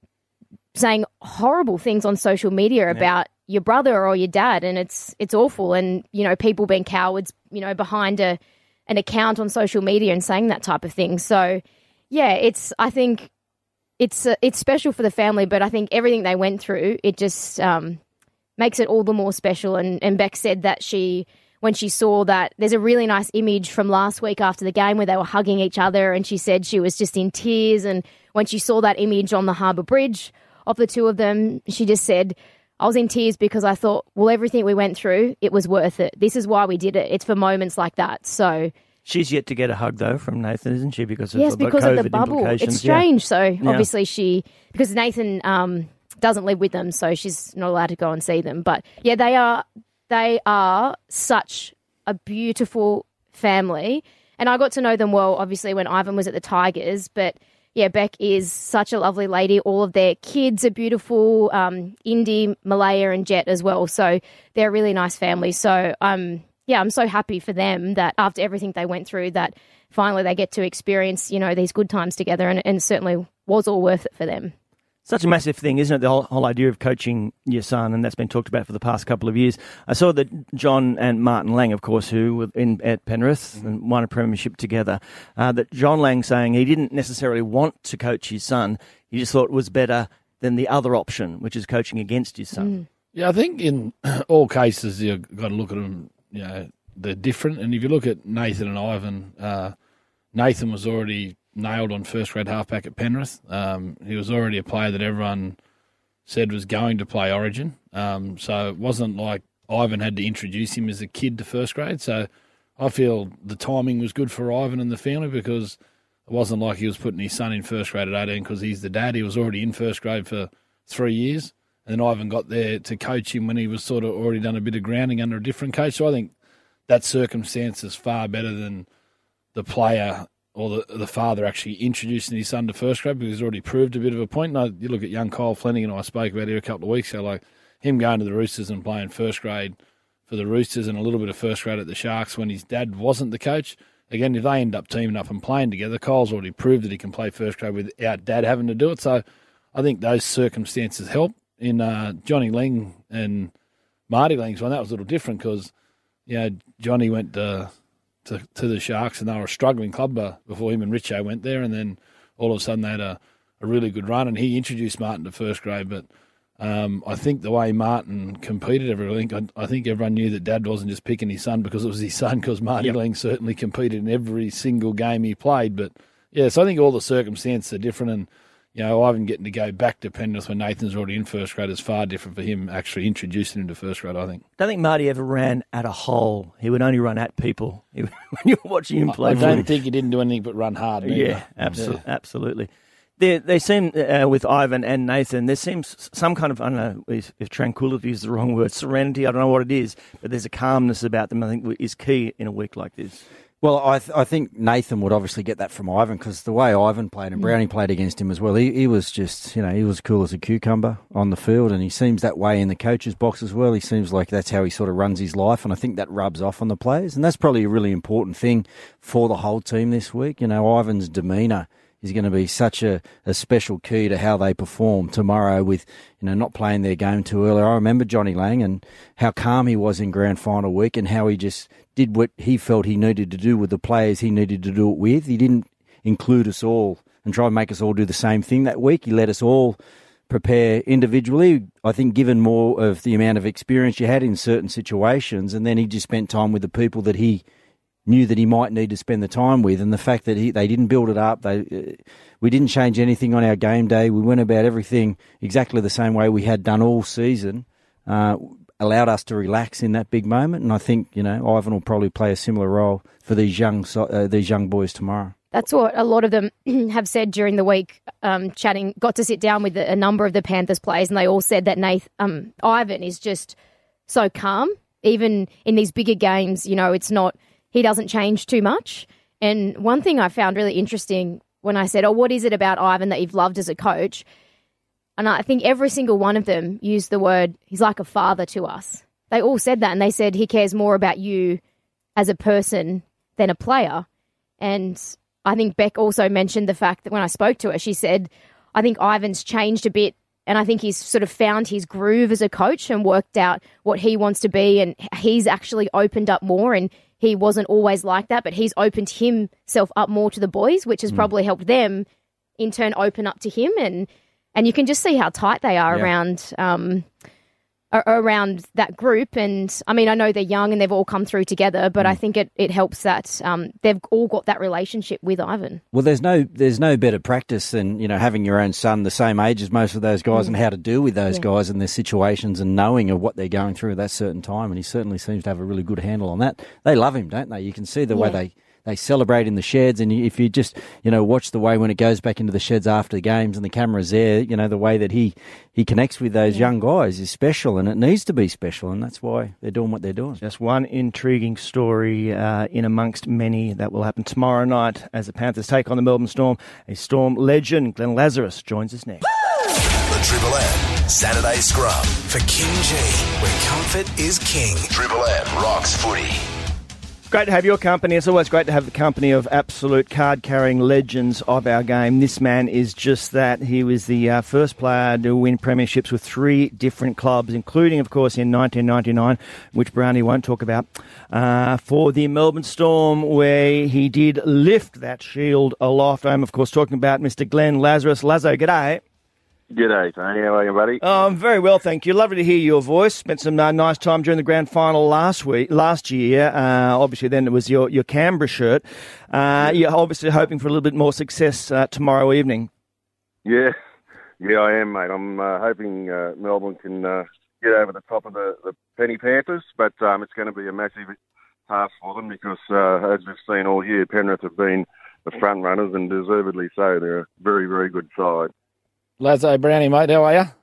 J: saying horrible things on social media
I: Yeah.
J: about your brother or your dad, and it's it's awful. And, you know, people being cowards, you know, behind a an account on social media and saying that type of thing. So, yeah, it's, I think it's uh, it's special for the family, but I think everything they went through, it just um, makes it all the more special. And, and Beck said that she, when she saw that, there's a really nice image from last week after the game where they were hugging each other, and she said she was just in tears. And when she saw that image on the Harbour Bridge of the two of them, she just said, I was in tears because I thought, well, everything we went through, it was worth it. This is why we did it. It's for moments like that. So
I: She's yet to get a hug, though, from Nathan, isn't she? Because of
J: yes,
I: the
J: because
I: COVID
J: of the bubble.
I: implications.
J: It's strange.
I: Yeah.
J: So
I: Yeah.
J: obviously she, because Nathan um, doesn't live with them, so she's not allowed to go and see them. But yeah, they are they are such a beautiful family, and I got to know them well, obviously, when Ivan was at the Tigers. But yeah, Beck is such a lovely lady. All of their kids are beautiful. Um, Indy, Malaya, and Jet as well. So they're a really nice family. So um, yeah, I'm so happy for them that after everything they went through, that finally they get to experience, you know, these good times together, and, and certainly was all worth it for them.
I: Such a massive thing, isn't it, the whole, whole idea of coaching your son, and that's been talked about for the past couple of years. I saw that John and Martin Lang, of course, who were in at Penrith and won a premiership together, uh, that John Lang saying he didn't necessarily want to coach his son, he just thought it was better than the other option, which is coaching against his son.
J: Mm.
K: Yeah, I think in all cases you've got to look at them, you know, they're different. And if you look at Nathan and Ivan, uh, Nathan was already nailed on first grade halfback at Penrith. Um, he was already a player that everyone said was going to play Origin. Um, so it wasn't like Ivan had to introduce him as a kid to first grade. So I feel the timing was good for Ivan and the family, because it wasn't like he was putting his son in first grade at eighteen because he's the dad. He was already in first grade for three years. And then Ivan got there to coach him when he was sort of already done a bit of grounding under a different coach. So I think that circumstance is far better than the player or the the father actually introducing his son to first grade, because he's already proved a bit of a point. And I, you look at young Kyle Flanagan, I spoke about here a couple of weeks ago, like him going to the Roosters and playing first grade for the Roosters and a little bit of first grade at the Sharks when his dad wasn't the coach. Again, if they end up teaming up and playing together, Kyle's already proved that he can play first grade without dad having to do it. So I think those circumstances help. In uh, Johnny Lang and Marty Lang's one, that was a little different because, you know, Johnny went to, to to the Sharks and they were a struggling club uh, before him and Richo went there, and then all of a sudden they had a, a really good run, and he introduced Martin to first grade. But um, I think the way Martin competed, everything, I, I think everyone knew that Dad wasn't just picking his son because it was his son, because Marty yep. Lang certainly competed in every single game he played. But, yeah, so I think all the circumstances are different, and you know, Ivan getting to go back to Penrith when Nathan's already in first grade is far different for him actually introducing him to first grade, I think.
I: I don't think Marty ever ran at a hole. He would only run at people he, when you were watching him play.
K: I don't
I: footy.
K: think he didn't do anything but run hard. Either.
I: Yeah, absolutely. Yeah. absolutely. They, they seem, uh, with Ivan and Nathan, there seems some kind of, I don't know if, if tranquility is the wrong word, serenity, I don't know what it is, but there's a calmness about them I think is key in a week like this.
L: Well, I th- I think Nathan would obviously get that from Ivan, because the way Ivan played and Brownie played against him as well, he, he was just, you know, he was cool as a cucumber on the field, and he seems that way in the coach's box as well. He seems like that's how he sort of runs his life, and I think that rubs off on the players, and that's probably a really important thing for the whole team this week. You know, Ivan's demeanour is going to be such a, a special key to how they perform tomorrow with, you know, not playing their game too early. I remember Johnny Lang and how calm he was in grand final week and how he just did what he felt he needed to do with the players he needed to do it with. He didn't include us all and try and make us all do the same thing that week. He let us all prepare individually, I think, given more of the amount of experience you had in certain situations, and then he just spent time with the people that he knew that he might need to spend the time with, and the fact that he, they didn't build it up, they uh, we didn't change anything on our game day. We went about everything exactly the same way we had done all season, uh, allowed us to relax in that big moment, and I think, you know, Ivan will probably play a similar role for these young uh, these young boys tomorrow.
J: That's what a lot of them have said during the week, um, chatting, got to sit down with a number of the Panthers players, and they all said that Nath, um, Ivan is just so calm, even in these bigger games. You know, it's not, he doesn't change too much. And one thing I found really interesting when I said, oh, what is it about Ivan that you've loved as a coach? And I think every single one of them used the word, he's like a father to us. They all said that, and they said he cares more about you as a person than a player. And I think Beck also mentioned the fact that when I spoke to her, she said, I think Ivan's changed a bit, and I think he's sort of found his groove as a coach and worked out what he wants to be, and he's actually opened up more, and he wasn't always like that, but he's opened himself up more to the boys, which has mm. probably helped them in turn open up to him. And, and you can just see how tight they are yeah. around um, around that group. And I mean, I know they're young and they've all come through together, but mm. I think it, it helps that um, they've all got that relationship with Ivan.
L: Well, there's no there's no better practice than, you know, having your own son the same age as most of those guys mm. and how to deal with those yeah. guys and their situations and knowing of what they're going through at that certain time. And he certainly seems to have a really good handle on that. They love him, don't they? You can see the yeah. way they They celebrate in the sheds, and if you just, you know, watch the way when it goes back into the sheds after the games and the camera's there, you know, the way that he, he connects with those yeah. young guys is special, and it needs to be special, and that's why they're doing what they're doing.
I: Just one intriguing story uh, in amongst many that will happen tomorrow night as the Panthers take on the Melbourne Storm. A Storm legend, Glenn Lazarus, joins us next.
A: The Triple M Saturday Scrum for King G, where comfort is king. Triple M rocks footy.
I: Great to have your company. It's always great to have the company of absolute card-carrying legends of our game. This man is just that. He was the uh, first player to win premierships with three different clubs, including, of course, in nineteen ninety-nine, which Brownie won't talk about, uh, for the Melbourne Storm, where he did lift that shield aloft. I'm, of course, talking about Mister Glenn Lazarus. Lazo, g'day.
P: G'day, Tony. How are you, buddy?
I: Oh, I'm very well, thank you. Lovely to hear your voice. Spent some uh, nice time during the grand final last week, last year. Uh, obviously, then it was your, your Canberra shirt. Uh, you're obviously hoping for a little bit more success uh, tomorrow evening.
P: Yeah, yeah, I am, mate. I'm uh, hoping uh, Melbourne can uh, get over the top of the, the Penny Panthers, but um, it's going to be a massive task for them because, uh, as we've seen all year, Penrith have been the front runners, and deservedly so. They're a very, very good side.
K: Lazo, Brownie, mate, how are you?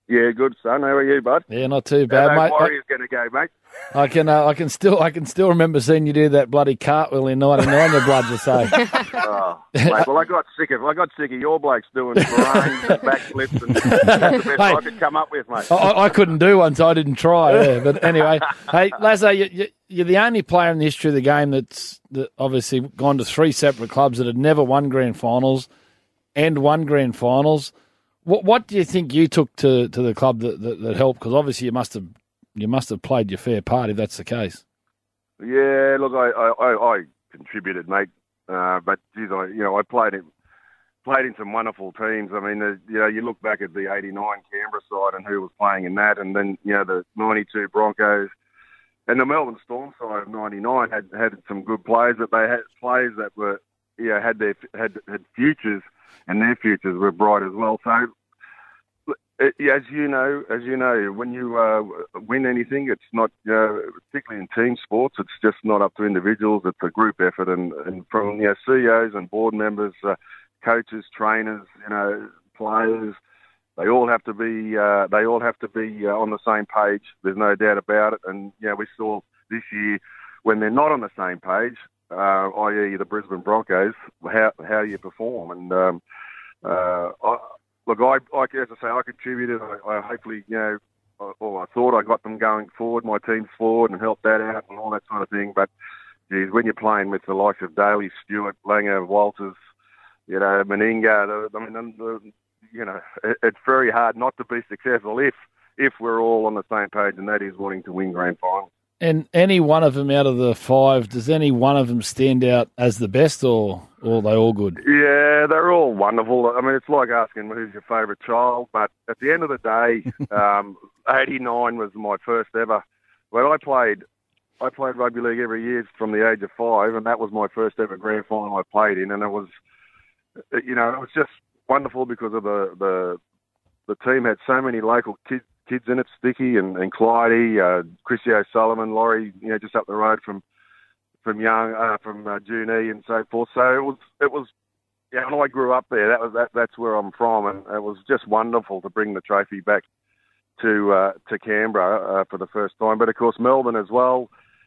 P: Yeah, good, son. How are you, bud?
K: Yeah, not too bad,
P: How
K: mate.
P: those Warriors going to go, mate?
K: I can, uh, I can still, I can still remember seeing you do that bloody cartwheel in ninety-nine. The blood to say.
P: Oh, mate, well, I got sick of, I got sick of your blokes doing brains and backflips, and that's the best
K: Hey.
P: I could come up with, mate.
K: I, I couldn't do one, so I didn't try. Yeah. But anyway, hey, Lazo, you, you, you're the only player in the history of the game that's that obviously gone to three separate clubs that had never won grand finals and won grand finals. What what do you think you took to, to the club that, that, that helped? Because obviously you must have you must have played your fair part if that's the case.
P: Yeah, look, I, I, I, I contributed, mate. Uh, but geez, I, you know, I played in played in some wonderful teams. I mean, the, you know, you look back at the eighty-nine Canberra side and who was playing in that, and then you know the ninety-two Broncos and the Melbourne Storm side of ninety-nine had had some good players, but they had players that were you know had their had had futures, and their futures were bright as well. So. As you know, as you know, when you uh, win anything, it's not, uh, particularly in team sports, it's just not up to individuals. It's a group effort, and, and from you know, C E Os and board members, uh, coaches, trainers, you know, players, they all have to be, uh, they all have to be uh, on the same page. There's no doubt about it. And you know, we saw this year when they're not on the same page, uh, that is, the Brisbane Broncos, how how you perform. And um, uh, I, Look, I, I, as I say, I contributed. I, I hopefully, you know, or I thought I got them going forward, my teams forward, and helped that out and all that sort of thing. But, geez, when you're playing with the likes of Daly, Stewart, Langer, Walters, you know, Meninga, the, I mean, the, you know, it, it's very hard not to be successful if if we're all on the same page, and that is wanting to win grand finals.
K: And any one of them out of the five, does any one of them stand out as the best, or, or are they all good?
P: Yeah, they're all wonderful. I mean, it's like asking who's your favourite child, but at the end of the day, um, eighty-nine was my first ever. When I played, I played rugby league every year from the age of five, and that was my first ever grand final I played in, and it was, you know, it was just wonderful because of the the, the team had so many local kids. Kids in it, Sticky and, and Clydie, uh, Chrissy O'Sullivan, Laurie, you know, just up the road from from Young, uh, from uh, Junee and so forth. So it was, it was, yeah. When I grew up there, that was that. That's where I'm from, and it was just wonderful to bring the trophy back to uh, to Canberra uh, for the first time. But of course, Melbourne as well.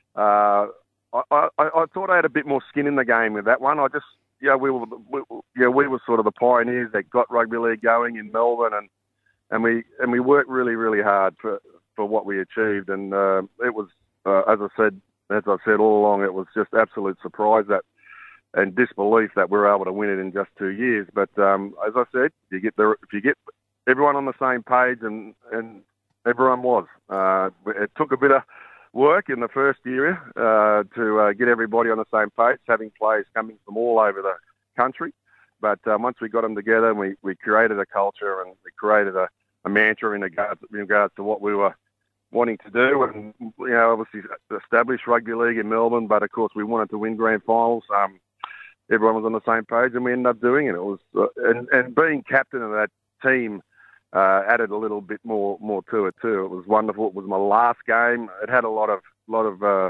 P: Uh, I, I, I thought I had a bit more skin in the game with that one. I just, yeah, we were, we, yeah, we were sort of the pioneers that got rugby league going in Melbourne, and. And we and we worked really, really hard for, for what we achieved. And uh, it was, uh, as I said, as I've said all along, it was just absolute surprise that and disbelief that we were able to win it in just two years. But um, as I said, you get the if you get everyone on the same page, and, and everyone was. Uh, it took a bit of work in the first year uh, to uh, get everybody on the same page, having players coming from all over the country. But um, once we got them together, and we, we created a culture, and we created a, a mantra in regards, in regards to what we were wanting to do, and you know, obviously establish rugby league in Melbourne. But of course, we wanted to win grand finals. Um, everyone was on the same page, and we ended up doing it. It was uh, and, and being captain of that team uh, added a little bit more more to it too. It was wonderful. It was my last game. It had a lot of lot of uh,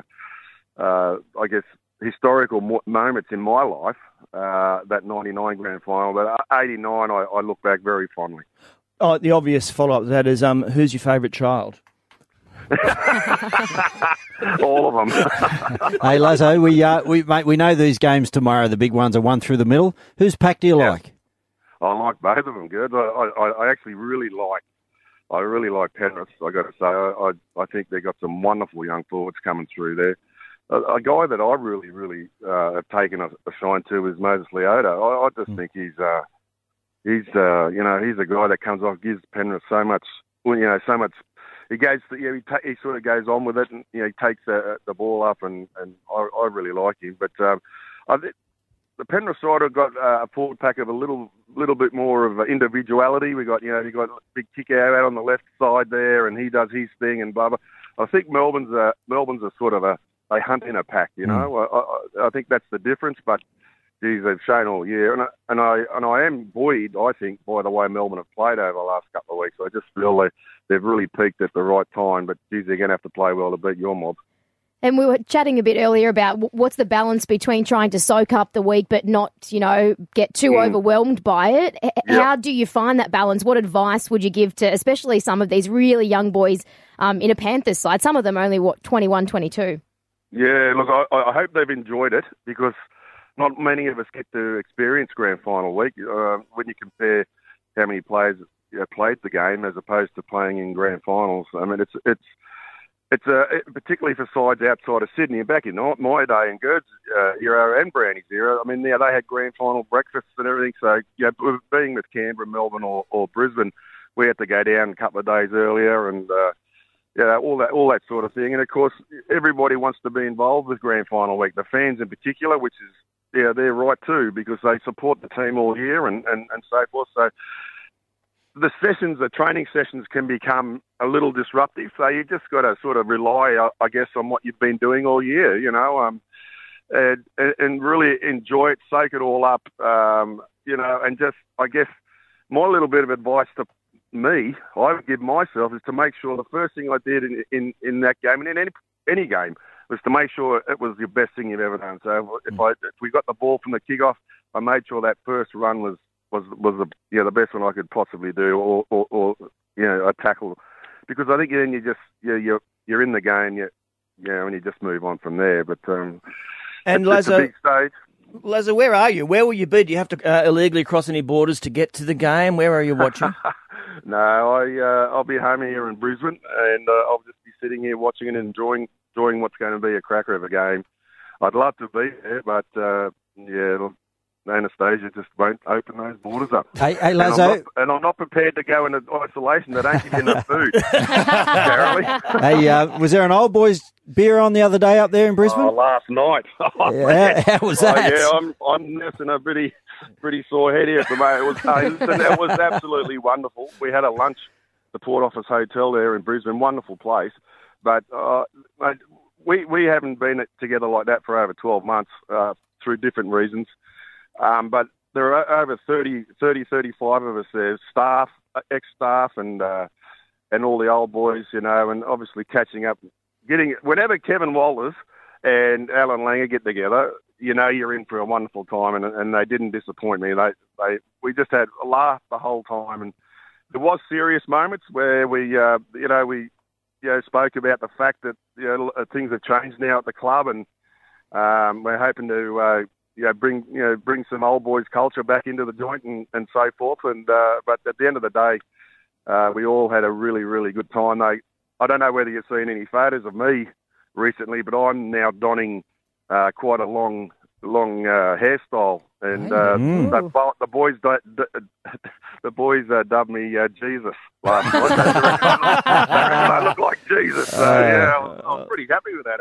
P: uh, I guess historical mo- moments in my life. Uh, that ninety-nine grand final, but eighty-nine, I, I look back very fondly.
I: Oh, the obvious follow-up to that is, um, who's your favourite child?
P: All of them.
L: Hey, Lazo, we uh, we mate, we know these games tomorrow. The big ones are one through the middle. Whose pack do you
P: yeah.
L: like?
P: I like both of them. Good. I, I, I actually really like. I really like Penrith. I got to say, I, I I think they've got some wonderful young forwards coming through there. A, a guy that I really, really uh, have taken a, a shine to is Moses Leota. I, I just mm. think he's, uh, he's, uh, you know, he's a guy that comes off, gives Penrith so much, well, you know, so much. He goes, you know, he, ta- he sort of goes on with it, and you know, he takes the, the ball up, and, and I, I really like him. But um, I think the Penrith side have got uh, a forward pack of a little, little bit more of individuality. We got, you know, you got big kick out on the left side there, and he does his thing, and blah blah. I think Melbourne's a, Melbourne's a sort of a They hunt in a pack, you know. Mm. I, I, I think that's the difference. But geez, they've shown all year, and I, and I and I am buoyed, I think, by the way Melbourne have played over the last couple of weeks. I just feel they they've really peaked at the right time. But geez, they're going to have to play well to beat your mob.
J: And we were chatting a bit earlier about w- what's the balance between trying to soak up the week but not, you know, get too
P: Mm.
J: overwhelmed by it. H-
P: Yep.
J: How do you find that balance? What advice would you give to especially some of these really young boys um, in a Panthers side? Some of them only, what, twenty-one, twenty-two?
P: Yeah, look, I, I hope they've enjoyed it because not many of us get to experience grand final week. Uh, when you compare how many players you know, played the game as opposed to playing in grand finals, I mean, it's it's it's uh, it, particularly for sides outside of Sydney. And back in my, my day in Gerd's uh, era and Brownie's era, I mean, yeah, they had grand final breakfasts and everything. So, you know, being with Canberra, Melbourne, or, or Brisbane, we had to go down a couple of days earlier and. Uh, Yeah, all that, all that sort of thing, and of course, everybody wants to be involved with grand final week. The fans in particular, which is yeah, they're right too because they support the team all year and, and, and so forth. So the sessions, the training sessions, can become a little disruptive. So you just got to sort of rely, I guess, on what you've been doing all year. You know, um, and, and really enjoy it, soak it all up. Um, you know, and just I guess my little bit of advice to me, I would give myself is to make sure the first thing I did in in, in that game and in any any game was to make sure it was the best thing you've ever done. So if I if we got the ball from the kickoff, I made sure that first run was was was the you know, the best one I could possibly do, or, or, or you know a tackle, because I think then you just you you're you're in the game, you you know, and you just move on from there. But um,
I: and
P: it's, it's a
I: Lazo,
P: big stage.
I: Lazo, where are you? Where will you be? Do you have to uh, illegally cross any borders to get to the game? Where are you watching?
P: No, I uh, I'll be home here in Brisbane, and uh, I'll just be sitting here watching and enjoying enjoying what's going to be a cracker of a game. I'd love to be there, but uh, yeah, look, Anastasia just won't open those borders up.
L: Hey, hey
P: and, I'm
L: Lazo.
P: not, and I'm not prepared to go into isolation. They don't give you enough food. Apparently.
L: Hey, uh, was there an old boys beer on the other day up there in Brisbane?
P: Oh, last night. Oh,
L: Yeah, how was that?
P: Oh, yeah, I'm I'm nursing a pretty pretty sore head here at the moment. It was uh, listen, it was absolutely wonderful. We had a lunch at the Port Office Hotel there in Brisbane. Wonderful place, but uh, mate, we we haven't been together like that for over twelve months uh, through different reasons. Um, but there are over thirty, thirty, thirty-five of us there, staff, ex-staff, and uh, and all the old boys, you know, and obviously catching up, getting whenever Kevin Walters and Alan Langer get together, you know, you're in for a wonderful time, and and they didn't disappoint me. They they we just had a laugh the whole time, and there was serious moments where we, uh, you know, we you know spoke about the fact that you know things have changed now at the club, and um, we're hoping to. Uh, You know, bring you know, bring some old boys culture back into the joint and, and so forth. And uh, but at the end of the day, uh, we all had a really, really good time. They, I don't know whether you've seen any photos of me recently, but I'm now donning uh, quite a long, long uh, hairstyle, and uh,
L: Mm.
P: the, the boys, the boys uh, dubbed me uh, Jesus last night. They reckon I look like Jesus. So
I: Uh,
P: yeah, I'm, I'm pretty happy with that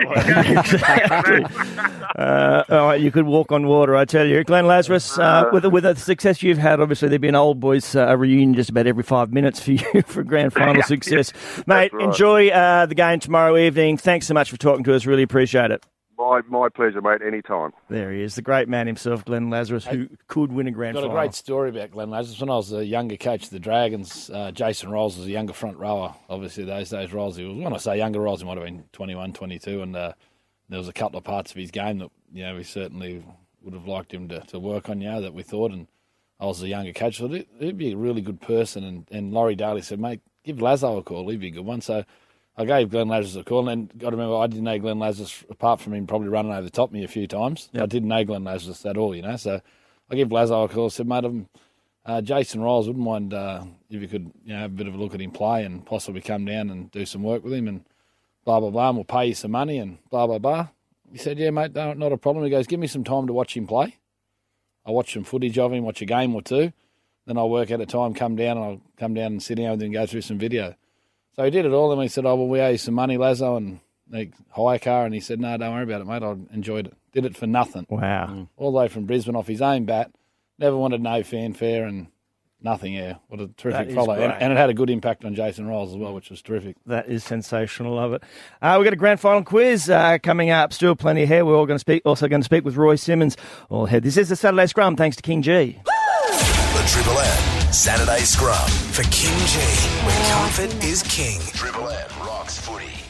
P: actually.
I: uh, all right, you could walk on water, I tell you. Glenn Lazarus, uh, with, the, with the success you've had, obviously there'd be an old boys uh, reunion just about every five minutes for you for grand final success. Mate,
P: right.
I: enjoy uh, the game tomorrow evening. Thanks so much for talking to us. Really appreciate it.
P: My my pleasure, mate. Anytime.
I: There he is, the great man himself, Glenn Lazarus, who could win a grand
K: Got
I: final.
K: a great story about Glenn Lazarus. When I was a younger coach of the Dragons, uh, Jason Rolls was a younger front rower. Obviously, those days, Rolls, he was, when I say younger, Rolls, he might have been twenty-one, twenty-two, and uh, there was a couple of parts of his game that, you know, we certainly would have liked him to, to work on, you know, that we thought, and I was a younger coach, so he'd, he'd be a really good person, and, and Laurie Daly said, mate, give Lazo a call, he'd be a good one, so I gave Glenn Lazarus a call, and then got to remember, I didn't know Glenn Lazarus, apart from him probably running over the top of me a few times. Yep. I didn't know Glenn Lazarus at all, you know. So I gave Lazo a call, said, mate, um, uh, Jason Rolls, wouldn't mind uh, if you could you know, have a bit of a look at him play and possibly come down and do some work with him and blah, blah, blah, and we'll pay you some money and blah, blah, blah. He said, yeah, mate, no, not a problem. He goes, give me some time to watch him play. I'll watch some footage of him, watch a game or two. Then I'll work out a time, come down, and I'll come down and sit down with him and go through some video. So he did it all, and we said, oh, well, we owe you some money, Lazo, and they hire a car, and he said, no, don't worry about it, mate, I enjoyed it. Did it for nothing.
I: Wow. Mm.
K: All the way from Brisbane off his own bat, never wanted no fanfare and nothing, yeah. What a terrific
I: That is
K: fellow. And,
I: great.
K: and it had a good impact on Jason Rolls as well, which was terrific.
I: That is sensational. Love it. Uh, we've got a grand final quiz uh, coming up. Still plenty here. We're all going to speak. Also going to speak with Roy Simmons. All ahead. This is the Saturday Scrum. Thanks to King G.
A: The Triple M Saturday Scrum for King G, where comfort is king. Triple M rocks footy.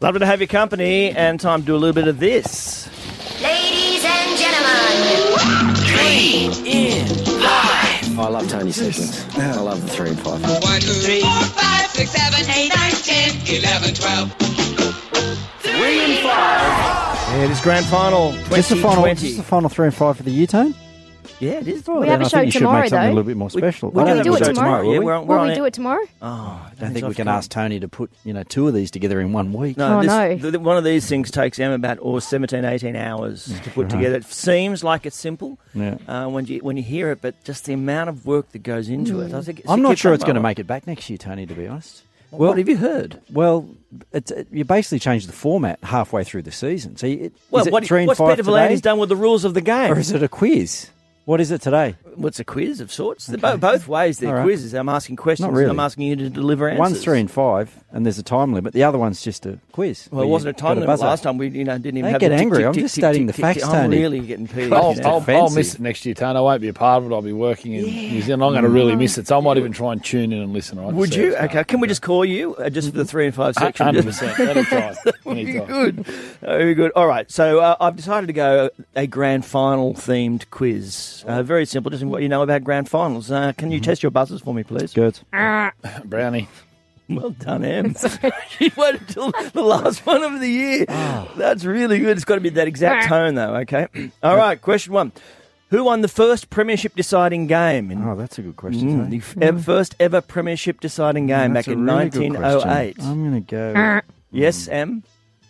I: Lovely to have your company, and time to do a little bit of this.
C: Ladies and gentlemen, three in five.
H: I love Tony's sequence. I love the three and five.
C: One, two, three, four, five, six, seven, eight, nine, ten, eleven, twelve. Three and five.
I: Yeah, it is grand final
L: Just the final,
I: twenty twenty.
L: just the final three and five for the year, Tone?
I: Yeah, it is.
J: We
L: Then
J: have a
L: I
J: show
L: think you should
J: tomorrow,
L: make something
J: though.
L: a little bit more special.
I: we
L: I
I: do
L: don't
J: we do
L: have
J: it
L: a show
J: tomorrow?
L: will
I: Yeah,
L: we?
I: we're on, we're
J: Will
I: on
J: we
I: it.
J: do it tomorrow?
I: Oh,
L: I don't think we can ask Tony to put you know two of these together in one week.
I: No,
J: Oh,
I: this,
J: no.
I: th- th- one of these things takes Em about or seventeen, eighteen hours to put
L: Right.
I: together. It seems like it's simple
L: Yeah.
I: uh, when you when you hear it, but just the amount of work that goes into it. I think it's,
L: I'm
I: it
L: not
I: keeps
L: sure
I: on
L: it's going to
I: rolling.
L: make it back next year, Tony, to be honest.
I: Well, what have you heard?
L: Well, it's, it, you basically changed the format halfway through the season. So it,
I: Well,
L: is it
I: what,
L: three and
I: what's
L: five
I: Peter
L: today?
I: V'landys done with the rules of the game?
L: Or is it a quiz? What is it today?
I: What's a quiz of sorts? They're bo- both ways they're
L: All right.
I: quizzes. I'm asking questions
L: Not really.
I: and I'm asking you to deliver answers.
L: One's three and five, and there's a time limit. The other one's just a quiz.
I: Well, it
L: where
I: wasn't a
L: you've got
I: time limit
L: buzzer.
I: last time. We you know, didn't even
L: Don't
I: have
L: get
I: the tick,
L: angry.
I: tick,
L: I'm
I: tick,
L: just
I: tick,
L: stating
I: tick,
L: the
I: tick,
L: facts,
I: tick. I'm
L: Tony.
I: really getting peeved.
K: I'll,
I: you know.
K: I'll, I'll
L: defensive.
K: miss it next year, Tone. I won't be a part of it. I'll be working in New Zealand. I'm going to really miss it, so I might even try and tune in and listen. Right,
I: Would
K: to see
I: you?
K: what's going
I: Okay, can we just call you uh, just for the three and five section?
K: Hundred percent. Anytime.
I: Would be
K: Anytime.
I: good. Very good. All right, so uh, I've decided to go a grand final themed quiz. Uh, very simple, just what you know about grand finals. Uh, can you test your buzzers for me, please?
L: Good.
K: Brownie.
I: Well done, Em. You waited until the last one of the year. That's really good. It's got to be that exact tone, though, okay? All right, question one. Who won the first premiership deciding game? In,
L: Oh, that's a good question.
I: Mm,
L: Tony.
I: the f- ever- first ever premiership deciding game
L: That's
I: back
L: a
I: in
L: really good
I: nineteen oh eight.
L: question. I'm going to go.
I: Yes, Em?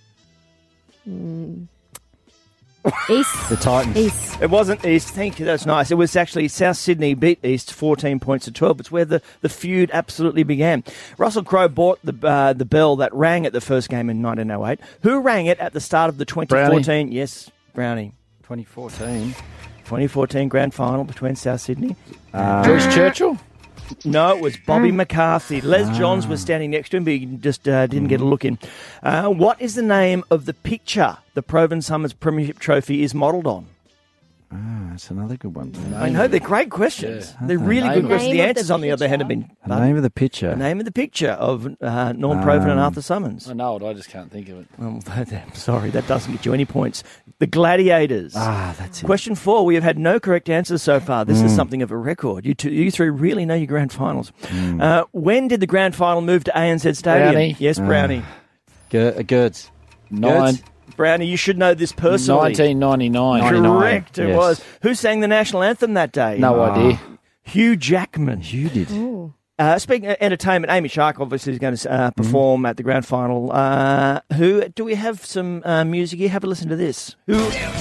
J: East.
L: The Titans.
J: East.
I: It wasn't East. Thank you. That's nice. It was actually South Sydney beat East fourteen points to twelve. It's where the, the feud absolutely began. Russell Crowe bought the uh, the bell that rang at the first game in nineteen oh eight. Who rang it at the start of the twenty fourteen?
K: Brownie.
I: Yes, Brownie.
L: twenty fourteen.
I: twenty fourteen grand final between South Sydney.
L: Uh,
K: Joyce Churchill.
I: No, it was Bobby McCarthy. Les Johns was standing next to him, but he just uh, didn't get a look in. Uh, what is the name of the picture the Proven Summers Premiership Trophy is modelled on?
L: Ah, that's another good one. Tony.
I: I know, they're great questions.
K: Yeah.
I: They're really
K: Name
I: good
K: of-
I: questions.
J: Name
I: The
J: of the
I: answers, on the other hand, have been...
L: The name of the picture.
I: The name of the picture of uh, Norm Proven and
L: Um,
I: Arthur Summons.
K: I know it. I just can't think of it.
I: Oh, I'm sorry, that doesn't get you any points. The Gladiators.
L: Ah, that's it.
I: Question four. We have had no correct answers so far. This
L: Mm.
I: is something of a record. You two, you three really know your grand finals. Uh, when did the grand final move to A N Z Stadium?
K: Brownie.
I: Yes, Brownie.
L: Ger- uh, Gerds.
K: Nine.
L: Gerds?
I: Brownie, you should know this personally.
K: nineteen ninety-nine.
L: ninety-nine.
I: Correct, it
L: yes.
I: was. Who sang the national anthem that day?
K: No
L: Ah.
K: idea.
I: Hugh Jackman.
L: You did.
J: Ooh.
I: Uh, speaking of entertainment, Amy Shark obviously is going to uh, perform at the grand final. Uh, who do we have some uh, music here? Have a listen to this. Who?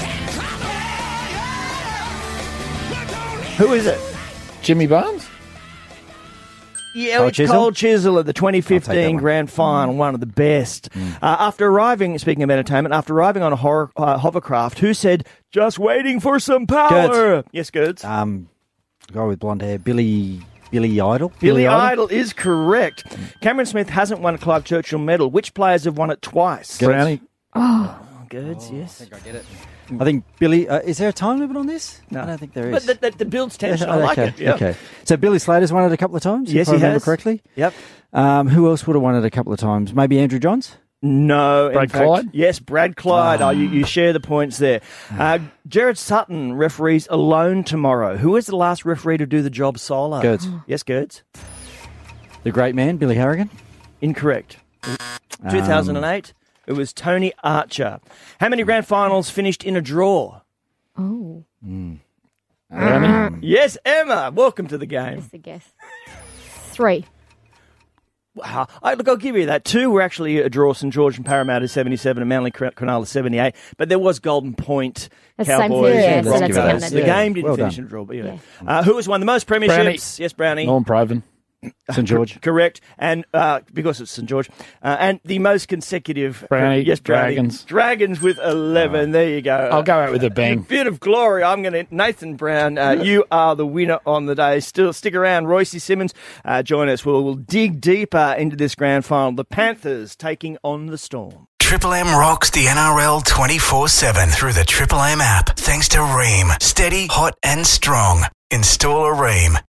I: Who is it?
K: Jimmy Barnes.
I: Yeah,
L: Cole
I: it's
L: Chisel?
I: Cole Chisel at the twenty
L: I'll take that
I: fifteen
L: one.
I: grand final, one of the best. Uh, after arriving, speaking of entertainment, after arriving on a horror, uh, hovercraft, who said, "Just waiting for some power"?
L: Gertz.
I: Yes, Gertz.
L: Um, guy with blonde hair, Billy Billy Idol.
I: Billy Idol is correct. Cameron Smith hasn't won a Clive Churchill medal. Which players have won it twice?
K: Brownie.
I: Oh, Gertz, yes.
L: I get it. I think Billy. Uh, is there a time limit on this?
I: No.
L: I don't think there
I: But
L: is.
I: the, the, the build's tension. I like
L: okay.
I: it. Yeah.
L: Okay. So Billy Slater's won it a couple of times.
I: Yes,
L: if I
I: he
L: remember
I: has.
L: correctly.
I: Yep.
L: Um, who else would have won it a couple of times? Maybe Andrew Johns.
I: No. in
K: Brad
I: fact-
K: Clyde?
I: Yes, Brad Clyde. Oh, you, you share the points there. Uh, Jared Sutton referees alone tomorrow. Who is the last referee to do the job solo?
L: Gertz.
I: Yes, Gertz.
L: The great man, Billy Harrigan.
I: Incorrect. two thousand eight. It was Tony Archer. How many grand finals finished in a draw?
J: Oh.
K: Brownie.
I: Yes, Emma. Welcome to the game.
J: That's a guess. Three.
I: Wow. I, look, I'll give you that. Two were actually a draw, St George and Parramatta seventy-seven and Manly Cronulla seventy-eight. But there was Golden Point,
J: That's the same
I: Cowboys,
J: thing, yeah,
I: and
J: so that's
I: Broncos.
J: counted.
I: The
L: Yeah.
I: game didn't
L: Well
I: finish
L: done.
I: in a draw. But yeah. Uh, who has won the most premierships?
K: Brownie.
I: Yes, Brownie.
K: Norm Proven.
L: St George.
I: Correct. And uh, because it's St George. Uh, and the most consecutive.
K: Brownie.
I: Yes, Brownie.
K: Dragons.
I: Dragons with eleven. There you go.
K: I'll go out with a bang.
I: Bit of glory. I'm going to Nathan Brown. Uh, you are the winner on the day. Still stick around. Royce Simmons, uh, join us. We'll, we'll dig deeper into this grand final. The Panthers taking on the Storm.
A: Triple M rocks the N R L twenty-four seven through the Triple M app. Thanks to Ream. Steady, hot and strong. Install a Ream.